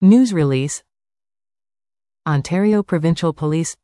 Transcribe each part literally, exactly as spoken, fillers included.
News release. Ontario Provincial Police.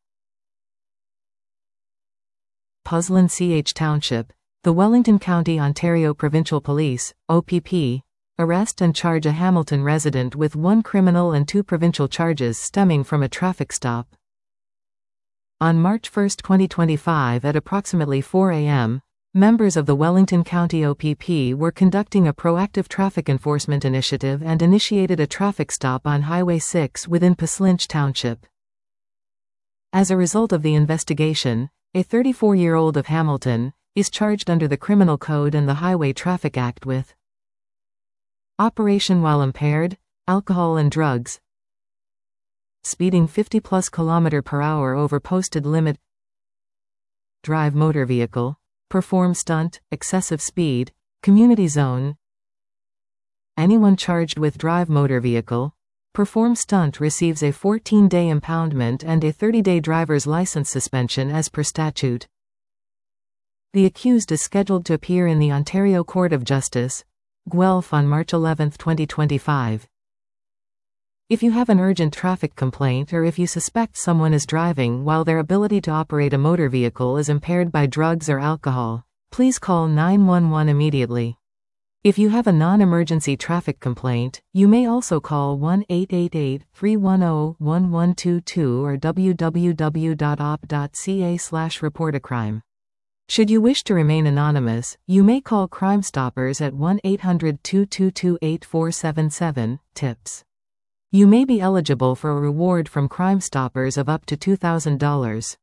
Puzzlin C H Township. The Wellington County Ontario Provincial Police, O P P, arrest and charge a Hamilton resident with one criminal and two provincial charges stemming from a traffic stop. On March first twenty twenty-five at approximately four a m, members of the Wellington County O P P were conducting a proactive traffic enforcement initiative and initiated a traffic stop on Highway six within Puslinch Township. As a result of the investigation, a thirty-four-year-old of Hamilton is charged under the Criminal Code and the Highway Traffic Act with operation while impaired, alcohol and drugs, speeding fifty plus kilometer per hour over posted limit, drive motor vehicle, perform stunt, excessive speed, community zone. Anyone charged with drive motor vehicle, perform stunt receives a fourteen-day impoundment and a thirty-day driver's license suspension as per statute. The accused is scheduled to appear in the Ontario Court of Justice, Guelph on March eleventh twenty twenty-five. If you have an urgent traffic complaint or if you suspect someone is driving while their ability to operate a motor vehicle is impaired by drugs or alcohol, please call nine one one immediately. If you have a non-emergency traffic complaint, you may also call one eight eight eight, three one zero, one one two two or w w w dot o p dot c a slash report a crime. Should you wish to remain anonymous, you may call Crime Stoppers at one eight hundred, two two two, eight four seven seven, tips. You may be eligible for a reward from Crime Stoppers of up to two thousand dollars.